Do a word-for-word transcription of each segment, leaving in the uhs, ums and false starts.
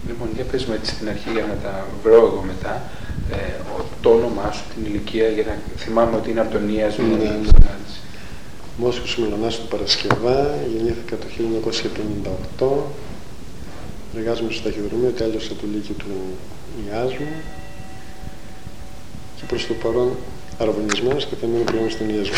Λοιπόν, για πες με έτσι στην αρχή για να τα βρω εγώ μετά, ε, το όνομά σου, την ηλικία, για να θυμάμαι ότι είναι από τον Ιάσμο. Ναι, ναι. Μόσχος Μελανάς του Παρασκευά, γεννήθηκα το χίλια εννιακόσια πενήντα οκτώ, εργάζομαι στο ταχυδρομείο, τέλειωσα το Λύκειο του Ιάσμου και προς το παρόν αραβωνισμένος και θα μείνω πλέον στον Ιάσμο.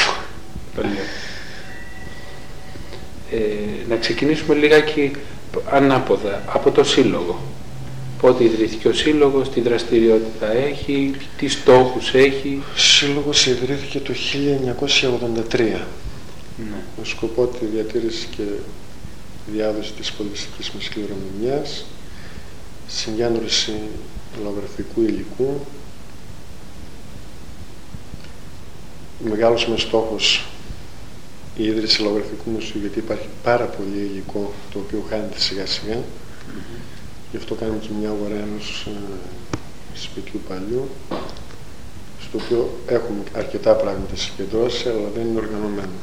Ε, να ξεκινήσουμε λιγάκι ανάποδα, από το Σύλλογο. Πότε ιδρύθηκε ο Σύλλογος, τι δραστηριότητα έχει, τι στόχους έχει? Ο Σύλλογος ιδρύθηκε το χίλια εννιακόσια ογδόντα τρία. Ναι. Με σκοπό τη διατήρηση και διάδοση της πολιτιστικής μας κληρονομιάς, συγκέντρωση λογογραφικού υλικού. Μεγάλος μας στόχος η ίδρυση λογογραφικού μουσείου, γιατί υπάρχει πάρα πολύ υλικό το οποίο χάνεται σιγά σιγά. Mm-hmm. Γι' αυτό κάνουμε και μια αγορά ενός ε, σπιτιού παλιού, στο οποίο έχουμε αρκετά πράγματα συγκεντρώσει, αλλά δεν είναι οργανωμένο.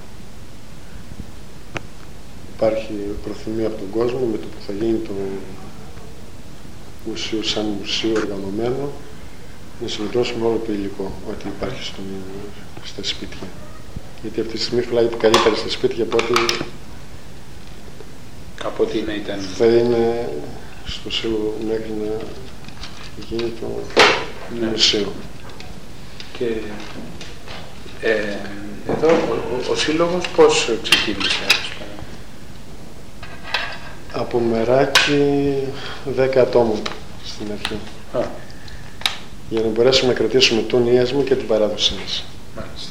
Υπάρχει προθυμία από τον κόσμο με το που θα γίνει το μουσείο σαν μουσείο οργανωμένο να συγκεντρώσουμε όλο το υλικό ό,τι υπάρχει στο, στα σπίτια. Γιατί αυτή τη στιγμή φυλάγεται καλύτερα στα σπίτια από ό,τι από ό,τι να ήταν. Θα είναι στο Σύλλογο μέχρι να γίνει το ναι. μουσείο. Και ε, εδώ ο, ο, ο Σύλλογος πώς ξεκίνησε? Από μεράκι δέκα ατόμων στην αρχή. Α. Για να μπορέσουμε να κρατήσουμε τον Ιάσμο και την παράδοσή μας. Μάλιστα.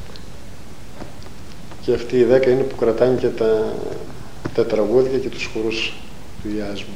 Και αυτοί οι δέκα είναι που κρατάνε και τα, τα τραγούδια και τους χορούς του Ιάσμου.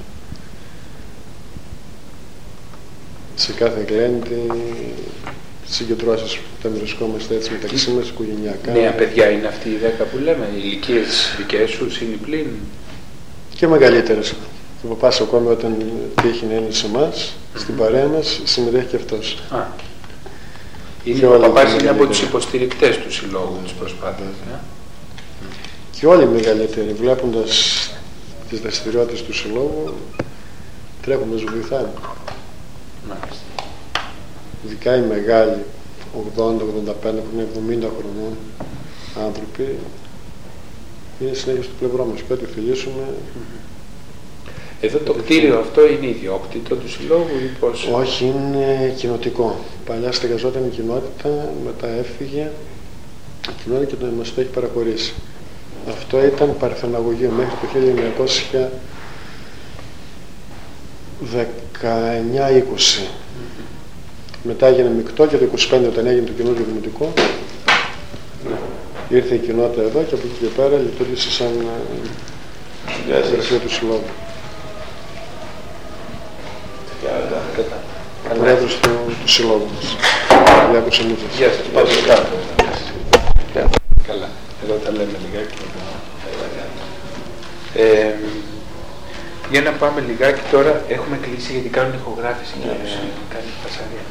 Σε κάθε γλέντη συγκεντρώσεις που τα βρισκόμαστε έτσι μεταξύ μας οικογενειακά. Νέα παιδιά είναι αυτοί οι δέκα που λέμε, οι ηλικίες δικές σου συνυπλήν? Και μεγαλύτερες. Ο παπάς ακόμη όταν τύχει να είναι σε εμάς, mm-hmm. στην παρέα μας, συμμετέχει και αυτός. Α. Είναι, ο παπάς είναι από τους υποστηρικτές του Συλλόγου της προσπάθειας. Mm. Και όλοι οι μεγαλύτεροι, βλέποντας τις δραστηριότητες του Συλλόγου, τρέχουν να σου βοηθάνε. Μάλιστα. Ειδικά οι μεγάλοι, ογδόντα ογδόντα πέντε, που είναι εβδομήντα χρονών άνθρωποι, είναι συνέχεια στο πλευρό μας και ό,τι θελήσουμε. Εδώ το κτίριο αυτό είναι ιδιόκτητο του Συλλόγου ή πώς? Όχι, είναι κοινοτικό. Παλιά στεγαζόταν η κοινότητα, μετά έφυγε η κοινότητα και μας το έχει παραχωρήσει. Αυτό ήταν παρθεναγωγείο μέχρι το χίλια εννιακόσια δεκαεννιά είκοσι. Mm-hmm. Μετά έγινε μεικτό και το είκοσι πέντε όταν έγινε το καινούργιο δημοτικό. Mm-hmm. Ήρθε η κοινότητα εδώ και από εκεί και πέρα λειτουργήσε σαν γραφείο του Συλλόγου. Πρόεδρος του, του Συλλόγου μας. Διάκος Εμούτζας. Γεια σας. Πάτε κάτω. Καλά. Εδώ τα λέμε λιγάκι. Ε, για να πάμε λιγάκι τώρα. Έχουμε κλείσει γιατί κάνουν ηχογράφηση και κάνει φασαρία.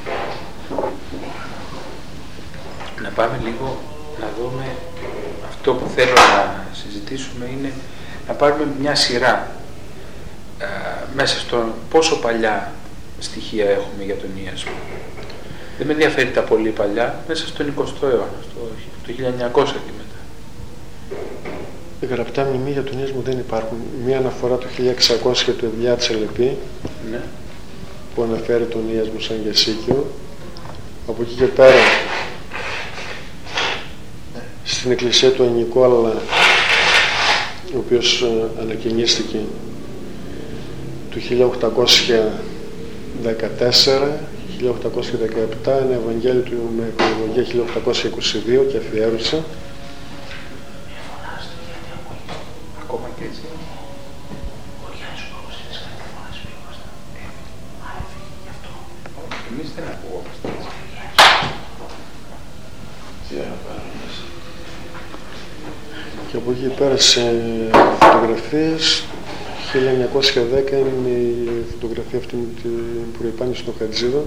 Να πάμε λίγο να δούμε αυτό που θέλω να συζητήσουμε είναι να πάρουμε μια σειρά ε, μέσα στο πόσο παλιά στοιχεία έχουμε για τον Ιάσμο. Δεν με ενδιαφέρει τα πολύ παλιά, μέσα στον εικοστό αιώνα, στο, το χίλια εννιακόσια και μετά. Γραπτά μνημεία για τον Ιάσμο δεν υπάρχουν. Μία αναφορά το χίλια εξακόσια του Ευλιά Τσελεπή, ναι. που αναφέρει τον Ιάσμο σαν γιασίκιο. Από εκεί και πέρα, ναι. στην εκκλησία του Ανικόλα, ο οποίος ανακαινίστηκε το χίλια οκτακόσια δεκατέσσερα, χίλια οκτακόσια δεκαεπτά, ένα Ευαγγέλιο του με εκλογία χίλια οκτακόσια είκοσι δύο και αφιέρωσε. Ακόμα και έτσι. Εμείς δεν ακουγόμαστε έτσι. Και από εκεί πέρα σε φωτογραφίες, χίλια εννιακόσια δέκα είναι η φωτογραφία αυτή με την προϋπάνηση στο Χατζίδο.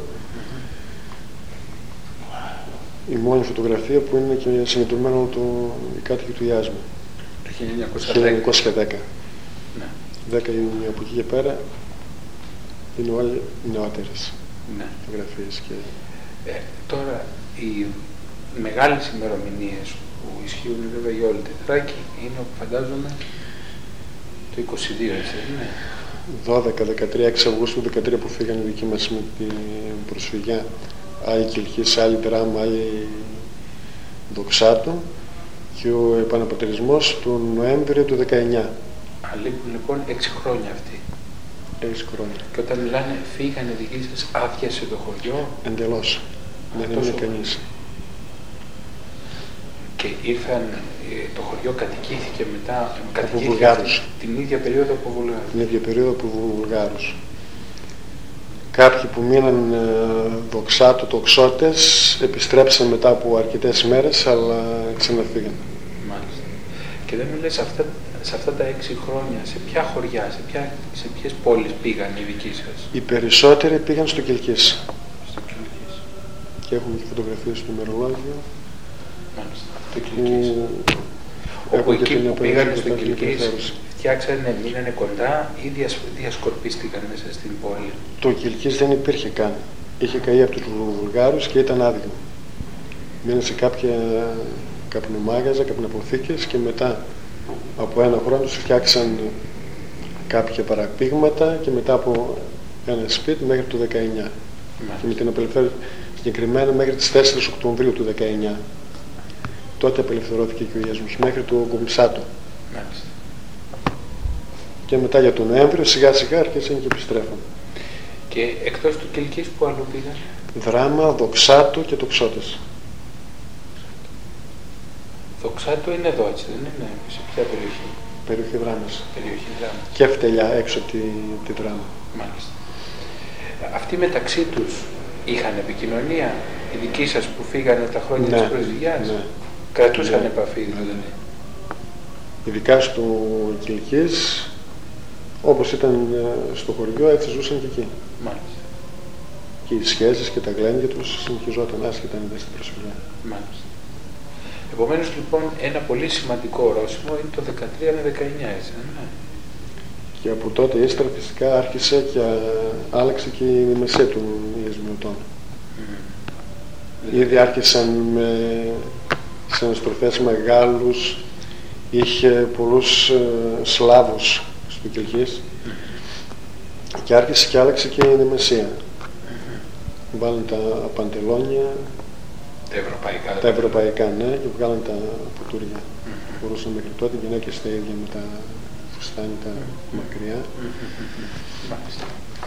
Mm-hmm. Η μόνη φωτογραφία που είναι και συγκεντρωμένο το οι κάτοικοι του Ιάσμου. Το χίλια εννιακόσια δέκα. χίλια εννιακόσια δέκα. Ναι. δέκα Ιουνίου από εκεί και πέρα Είναι όλοι νεότερες Ναι. φωτογραφίες. Και... Ε, τώρα, οι μεγάλες ημερομηνίες που ισχύουν βέβαια για όλη τη Θράκη είναι, φαντάζομαι, το είκοσι δύο, έτσι, ναι. δώδεκα δεκατρία, έξι Αυγούστου δεκατρία που φύγανε οι δικοί μας με την προσφυγιά. Άλλη Κιλκής, άλλη Δράμα, άλλη Δοξάτου. Και ο επαναπατρισμός του Νοέμβριο του δεκαεννιά. Αλείπουν λοιπόν έξι χρόνια αυτοί. Έξι χρόνια. Και όταν μιλάνε φύγανε δικοί σας, άδειασε το χωριό. Εντελώς. Δεν είναι κανείς. Και ήρθαν, το χωριό κατοικήθηκε μετά, από Βουλγάρους. Την ίδια περίοδο από Βουλγάρους. Την ίδια περίοδο από Βουλγάρους. Κάποιοι που μείναν Δοξάτου, τοξότες, επιστρέψαν μετά από αρκετές μέρες, αλλά ξαναφύγαν. Μάλιστα. Και δεν μου λες, αυτά, σε αυτά τα έξι χρόνια, σε ποια χωριά, σε, ποια, σε ποιες πόλεις πήγαν οι δικοί σας? Οι περισσότεροι πήγαν στο Κιλκής. Στο Κιλκής. Και έχουμε και φωτογραφίες στο ημερολόγιο. Μάλιστα. Το Κιλκής. Που... Όπου εκεί που πήγανε στο Κιλκής, φτιάξανε, μείνανε κοντά ή διασ... διασκορπίστηκαν μέσα στην πόλη? Το Κιλκής δεν υπήρχε καν. Είχε καεί από τους Βουλγάρους και ήταν άδειο. Μείνανε σε κάποια καπνομάγαζα, καπνοαποθήκες και μετά από ένα χρόνο τους φτιάξαν κάποια παραπήγματα και μετά από ένα σπίτι μέχρι το δεκαεννιά. Μάλιστα. Και με την απελευθέρωση συγκεκριμένα μέχρι τις τέσσερις Οκτωβρίου του δεκαεννιά. Τότε απελευθερώθηκε και ο Ιασμός μέχρι το Κομισάτο. Μάλιστα. Και μετά για τον Νοέμβριο σιγά σιγά άρχισαν και επιστρέφαν. Και εκτός του Κιλκής που αλλού πήγαν? Δράμα, Δοξάτου και Τοξότες. Δοξάτου είναι εδώ, έτσι δεν είναι? Σε ποια περιοχή? Περιοχή Δράμας. Περιοχή Δράμας. Και Φτελιά έξω τη, τη Δράμα. Μάλιστα. Αυτοί μεταξύ τους είχαν επικοινωνία, οι δικοί σας που φύγανε τα χρόνια ναι, της προσφυγιάς? Ναι. Κρατούσαν ναι, επαφή δηλαδή? Ναι. Ειδικά στο Κιλκής, όπως ήταν στο χωριό, έτσι ζούσαν και εκεί. Μάλιστα. Και οι σχέσεις και τα γλένια τους συνεχιζόταν άσχετα αν ήταν στην προσφυγιά. Μάλιστα. Επομένως λοιπόν ένα πολύ σημαντικό ορόσημο είναι το δεκατρία με δεκαεννιά, έτσι δεν είναι? Και από τότε ύστερα φυσικά άρχισε και άλλαξε και η μεσαία των Ιασμιωτών. Mm. Ήδη άρχισαν με συναστροφές μεγάλους, είχε πολλούς ε, Σλάβους στο Κιλκής mm. και άρχισε και άλλαξε και η Νεμεσία. Mm. Βάλαν τα παντελόνια, τα ευρωπαϊκά, τα ευρωπαϊκά ναι, και βγάλαν τα ποτούρια. Mm. Μπορούσαν μέχρι τότε οι γυναίκες τα ίδια με τα φουστάνια τα mm. μακριά. Μάλιστα.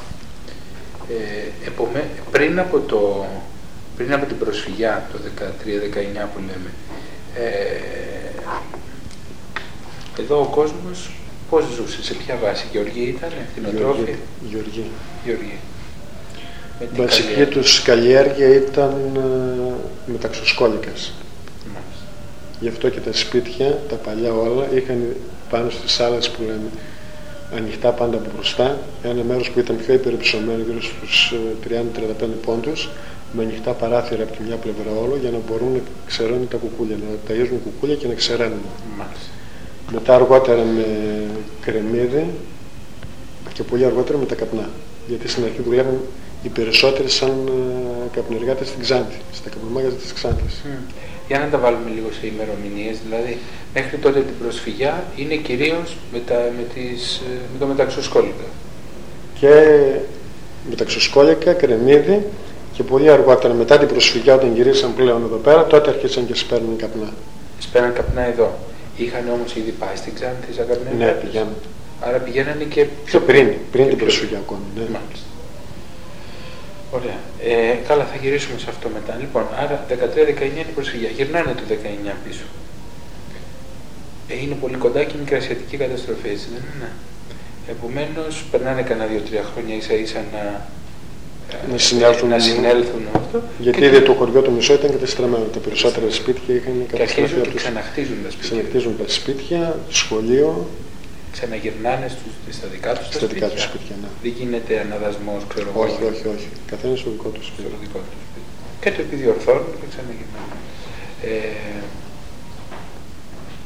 Ε, επομέ, πριν, από το, πριν από την προσφυγιά το δεκατρία δεκαεννιά που λέμε, ε, εδώ ο κόσμος πώς ζούσε, σε ποια βάση? Γεωργία ήταν, κτηνοτρόφια? Γεωργία. Γεωργία. Η βασική τους καλλιέργεια ήταν ε, μεταξοσκόλικας. Μάλιστα. Γι' αυτό και τα σπίτια, τα παλιά όλα, είχαν πάνω στις άλλες που λέμε ανοιχτά πάντα από μπροστά, ένα μέρος που ήταν πιο υπερυψωμένο, γύρω στους τριάντα με τριάντα πέντε πόντους, με ανοιχτά παράθυρα από τη μια πλευρά όλο, για να μπορούν να ξεραίνουν τα κουκούλια, να ταΐζουν κουκούλια και να ξεραίνουν. Μάλιστα. Μετά αργότερα με κρεμμύδι και πολύ αργότερα με τα καπνά. Γιατί στην αρχή δουλεύουν οι περισσότεροι σαν uh, καπνεργάτες στην Ξάνθη, στα καπνομάγαζα της Ξάνθης. Mm. Για να τα βάλουμε λίγο σε ημερομηνίες, δηλαδή μέχρι τότε την προσφυγιά είναι κυρίως με, τα, με, τις, με το μεταξοσκόλικα. Και μεταξοσκόλικα, κρεμμύδι και πολύ αργότερα μετά την προσφυγιά όταν γυρίσαν πλέον εδώ πέρα, τότε αρχίσαν και σπέρνουν καπνά. Σπέρνουν καπνά εδώ. Είχαν όμως ήδη πάει στην Ξάνθη σαν καπνεργάτες? Ναι, πηγαίνουν. Άρα πηγαίνανε και πιο πριν, πριν την προσφυγιά ακόμη. Ναι. Μάλιστα. Ωραία. Ε, καλά, θα γυρίσουμε σε αυτό μετά. Λοιπόν, άρα δεκατρία δεκαεννιά είναι η προσφυγιά. Γυρνάνε το δεκαεννιά πίσω. Ε, είναι πολύ κοντά και η μικρασιατική καταστροφή, έτσι δεν είναι? Επομένως, περνάνε κανένα δύο-τρία χρόνια ίσα ίσα να, να συνέλθουν, να συνέλθουν αυτό. Γιατί ήδη το χωριό το μισό ήταν κατεστραμμένο. Τα περισσότερα σπίτια είχαν καταστραφεί. Και αρχίζουν και ξαναχτίζουν τα σπίτια. Ξαναχτίζουν τα σπίτια, σχολείο. Ξαναγυρνάνε στους, στα δικά τους στα τα δικά σπίτια. Τους σπίτια ναι. Δεν γίνεται αναδασμός, ξέρω εγώ. Όχι, όχι, όχι. Καθένας στο δικό του σπίτι. Στο δικό του σπίτι. Και το επιδιορθώνουν και ξαναγυρνάνε. Ε,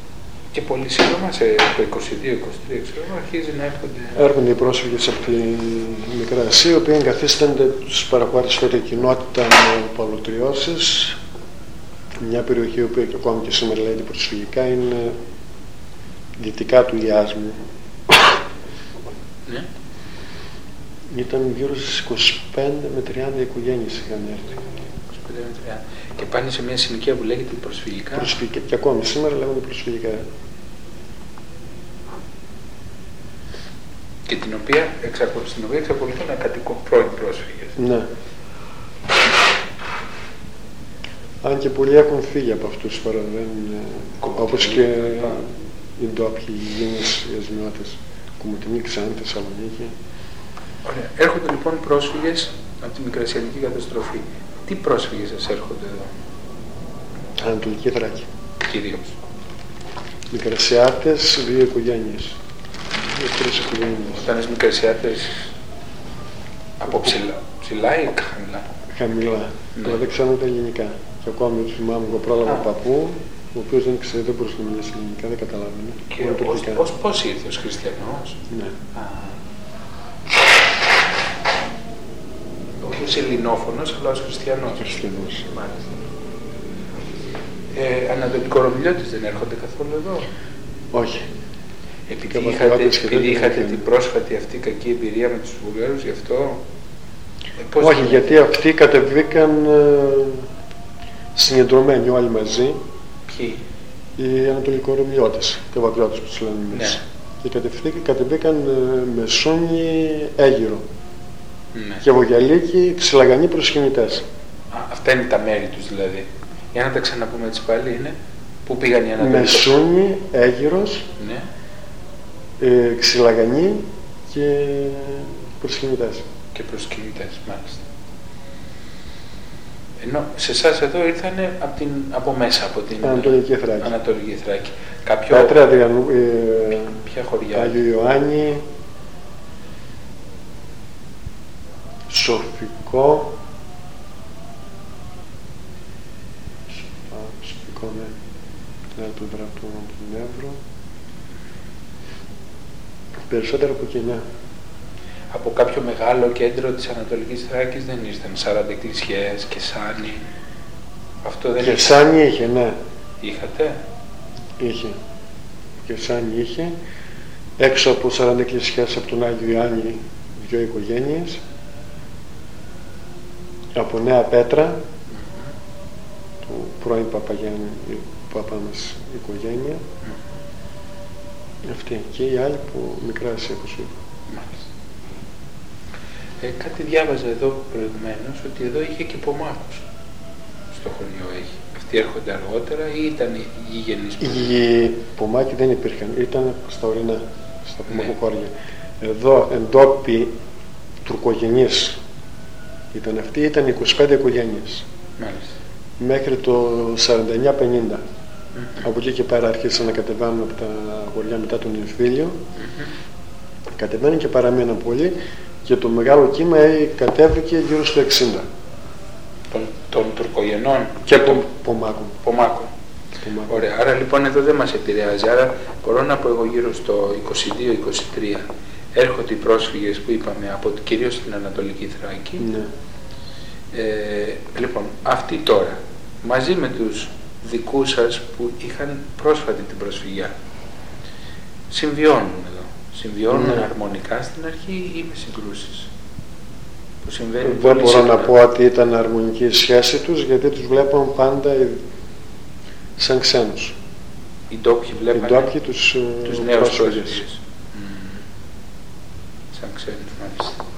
Και πολύ σύντομα, σε το είκοσι δύο είκοσι τρία, ξέρω, αρχίζει να έρχονται... Έρχονται οι πρόσφυγες από τη Μικρά Ασία, οι οποίοι εγκαθίστανται τους παραχώρησης τότε κοινότητα με παλωτριώσεις. Μια περιοχή, η οποία και ακόμη και σήμερα λέγεται προσφυγικά, είναι δυτικά του Ιάσμου. Ναι. Ήταν γύρω στις είκοσι πέντε με τριάντα οικογένειες είχαν έρθει. είκοσι πέντε με τριάντα. Και πάνε σε μια συνοικία που λέγεται προσφυγικά. Προσφυγικά. Και ακόμη σήμερα λέγονται προσφυγικά. Και την οποία, εξακολου... στην οποία εξακολουθούν να κατοικούν πρώην πρόσφυγες. Ναι. Αν και πολλοί έχουν φύγει από αυτούς τώρα, δεν είναι... όπως και οι ντόπιοι, οι Γίνες, οι Ασμιώτες, Κομωτινή, Ξάνθη, Θεσσαλονίκη. Ωραία. Έρχονται λοιπόν πρόσφυγες από τη Μικρασιατική καταστροφή. Τι πρόσφυγες σας έρχονται εδώ? Ανατολική Θράκη. Κυρίως. Μικρασιάτες, δύο οικογένειες. Δύο, τρεις οικογένειες. Όταν είσαι Μικρασιάτες, από ψηλά, ψηλά ή χαμηλά? Χαμηλά. Ναι. Δηλαδή ξέρουν τα ελληνικά. Και ακόμη του θυμάμαι εγώ πρόλαβα παππού, ο οποίος δεν ξέρει, δεν μπορούσε να μιλήσει ελληνικά, δεν καταλάβαινε. Και ως, ως, πώς ήρθε ως χριστιανός? Ναι. Α. Όχι ως ελληνόφωνος, αλλά ως χριστιανός. Χριστιανός. Μάλιστα. Ε, Ανατολικορομιλιώτες δεν έρχονται καθόλου εδώ? Όχι. Επειδή είχατε, επειδή είχατε την πρόσφατη αυτή κακή εμπειρία με τους Βουλγάρους, γι' αυτό... Ε, πώς όχι, γίνεται? γιατί αυτοί κατεβήκαν ε, συγκεντρωμένοι όλοι μαζί. Ποιοι? Οι Ανατολικορομιλιώτες, οι Ευαγγλώτες που τους λένε εμείς. Ναι. Και κατεβήκαν ε, Μεσούνι, Αίγυρο. Ναι. Και Βογιαλίκη, Ξυλαγανοί προσκυνητές. Α, αυτά είναι τα μέρη τους δηλαδή. Για να τα ξαναπούμε έτσι πάλι, είναι που πήγαν οι Ανατολικορομιλιώτες. Μεσούνι, Αίγυρος, Ναι. ε, Ξυλαγανοί και προσκυνητές. Και προσκυνητές, μάλιστα. Ενώ σε εσάς εδώ ήρθανε από, την, από μέσα, από την Ανατολική Θράκη. Ανατολική Θράκη. Κάποιο... Πέτρα, Αδριανού, ε, ποια χωριά? Άγιο Ιωάννη, Σοφικό, Σοφικό, ναι, την άλλη πλευρά του Εύρου, περισσότερο από κοινά. Από κάποιο μεγάλο κέντρο της Ανατολικής Θράκης δεν ήρθαν, σαράντα εκκλησιές, Κεσάνη, αυτό δεν Κεσάνη είχε, ναι. Είχατε? Είχε. Κεσάνη είχε. Έξω από σαράντα εκκλησιές από τον Άγιο Ιωάννη, δύο οικογένειες. Από Νέα Πέτρα, mm-hmm. του πρώην Παπαγιάννη, παπά μας οικογένεια. Mm-hmm. Αυτή. Και οι άλλοι που Μικρά Ασία, όπως είπα. Μάλιστα. Ε, κάτι διάβαζα εδώ προηγουμένως ότι εδώ είχε και Πομάκους στο χωριό έχει. Αυτοί έρχονται αργότερα ή ήταν οι γηγενείς? Οι Πομάκοι δεν υπήρχαν, ήταν στα ορεινά, στα Πομακοχώρια. Ναι. Εδώ εντόπιοι τουρκογενείς ήταν αυτοί, ήταν είκοσι πέντε οικογένειες. Μάλιστα. Μέχρι το σαράντα εννιά πενήντα. Mm-hmm. Από εκεί και πέρα άρχισαν να κατεβαίνουν από τα χωριά μετά τον εμφύλιο. Mm-hmm. Κατεβαίνουν και παραμείναν πολύ. Και το μεγάλο κύμα κατέβηκε γύρω στο εξήντα. Των, των τουρκογενών και των Πομάκων. Πομάκων. Ωραία. Άρα λοιπόν εδώ δεν μας επηρεάζει. Άρα μπορώ να πω εγώ γύρω στο είκοσι δύο είκοσι τρία έρχονται οι πρόσφυγες που είπαμε από κυρίως στην Ανατολική Θράκη. Ναι. Ε, λοιπόν, αυτοί τώρα μαζί με τους δικούς σας που είχαν πρόσφατη την προσφυγιά συμβιώνουν εδώ. Συμβιώνουν ναι. αρμονικά στην αρχή ή με συγκρούσεις? Που συμβαίνει δεν πολύ μπορώ συχνά. να πω ότι ήταν αρμονική η σχέση τους, γιατί τους βλέπαμε πάντα σαν ξένους. Οι ντόπιοι βλέπανε οι ντόπιοι τους, τους νέους πρόσφυγες. Mm. Σαν ξένους, μάλιστα.